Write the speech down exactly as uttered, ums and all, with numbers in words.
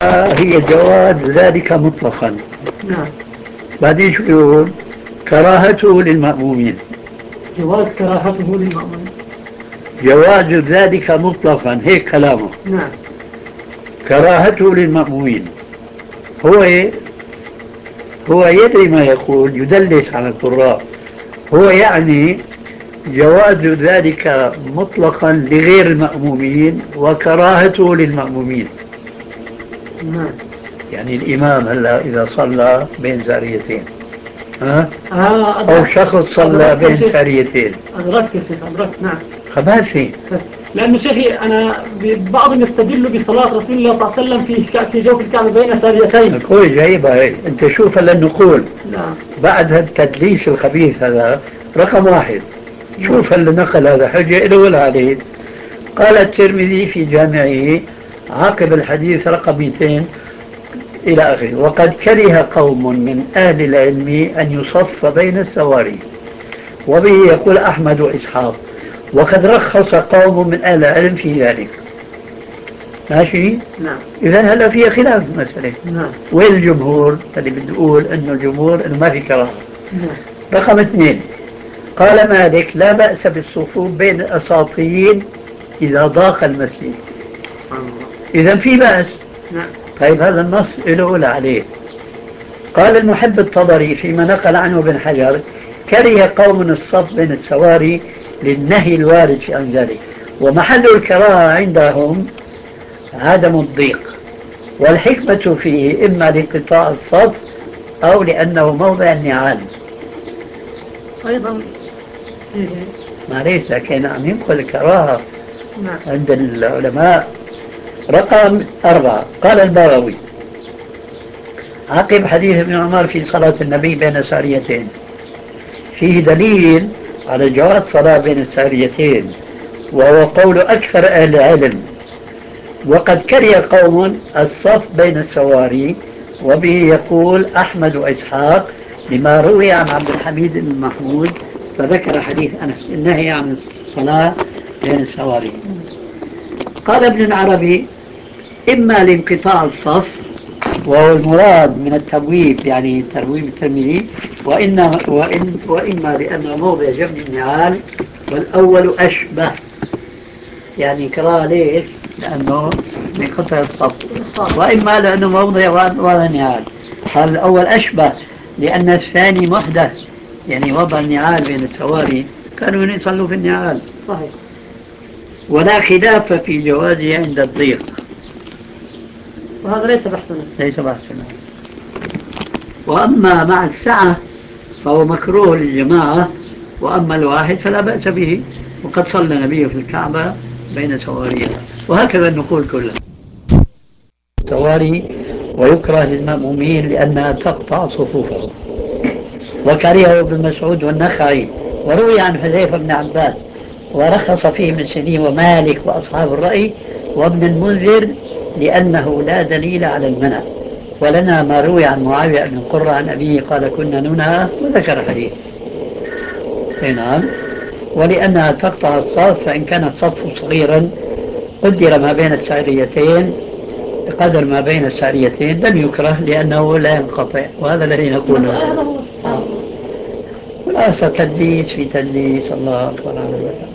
هي جواز ذلك مطلقا. نعم. بعدين شو يقول؟ كراهته للمأمومين. جواز كراهته للمأمومين. جواز ذلك مطلقا، هيك كلامه. نعم. كراهته للمأمومين. هو إيه؟ هو يدري ما يقول، يدلس على القراء. هو يعني جواز ذلك مطلقا لغير المأمومين وكراهته للمأمومين. نعم. يعني الإمام هلا إذا صلى بين ساريتين، ها؟ آه أو شخص صلى أدركت يا بين شيخ. ساريتين، أدركت يا شيخ، أدركت. نعم. خماسي. لأنه شيخي أنا بعضهم يستدل بصلاة رسول الله صلى الله عليه وسلم في في جوف الكعبة بين ساريتين. كويس، جايبها هي. أنت شوف هلا النقول. نعم. بعد هالتدليس الخبيث هذا رقم واحد. شوف هل نقل هذا حجة له ولا عليه؟ قال الترمذي في جامعه عقب الحديث رقم مئتين إلى آخره: وقد كره قوم من أهل العلم أن يصف بين السواري، وبه يقول أحمد وإسحاق، وقد رخص قوم من أهل العلم في ذلك. ماشي؟ نعم. إذا هلا فيها خلاف المسألة. نعم. وين الجمهور اللي بتقول إنه الجمهور إنه ما في كراهة؟ نعم. رقم اثنين: قال مالك: لا بأس بالصفوف بين الأساطين إذا ضاق المسجد. إذا في بأس. نعم. طيب هذا النص له ولا عليه؟ قال المحب الطبري فيما نقل عنه ابن حجر: كره قوم الصف بين السواري للنهي الوارد في عن ذلك، ومحل الكراهة عندهم عدم الضيق، والحكمة فيه إما لانقطاع الصف أو لأنه موضع النعال. أيضا فيه. معليش، لكن عم ينقل الكراهة. نعم. عند العلماء. رقم أربعة: قال البغوي عقب حديث ابن عمر في صلاة النبي بين ساريتين: فيه دليل على جواز صلاة بين الساريتين، وهو قول أكثر أهل العلم. وقد كره قوم الصف بين السواري، وبه يقول أحمد وإسحاق لما روي عن عبد الحميد بن محمود، فذكر حديث أنس النهي عن الصلاة بين السواري. قال ابن العربي: إما لانقطاع الصف، وهو المراد من التبويب يعني تبويب الترمذي، وإنما وإن وإما لأنه موضع جمع النعال، والأول أشبه. يعني كراهة ليش؟ لأنه لقطع الصف. وإما لأنه موضع وضع النعال. قال الأول أشبه لأن الثاني محدث، يعني وضع النعال بين السواري، كانوا يصلوا في النعال. صحيح. ولا خلاف في جوازه عند الضيق. وهذا ليس بحثنا. ليس بحثنا. وأما مع السعة فهو مكروه للجماعة، وأما الواحد فلا بأس به، وقد صلى النبي في الكعبة بين سواريها. وهكذا النقول كلها سواري، ويكره للمأمومين لأنها تقطع صفوفهم. وكرهه ابن مسعود والنخعي، وروي عن حذيفة بن عباس، ورخص فيه ابن سيرين ومالك وأصحاب الرأي وابن المنذر لأنه لا دليل على المنع. ولنا ما روي عن معاوية بن قرة عن أبيه قال: كنا ننهى، وذكر حديث. نعم. ولأنها تقطع الصف، فإن كان الصف صغيرا قدر ما بين الساريتين بقدر ما بين الساريتين لم يكره لأنه لا ينقطع، وهذا الذي نقوله. هذا هو. خلاص تدليس في تدليس. الله أكبر على ذلك.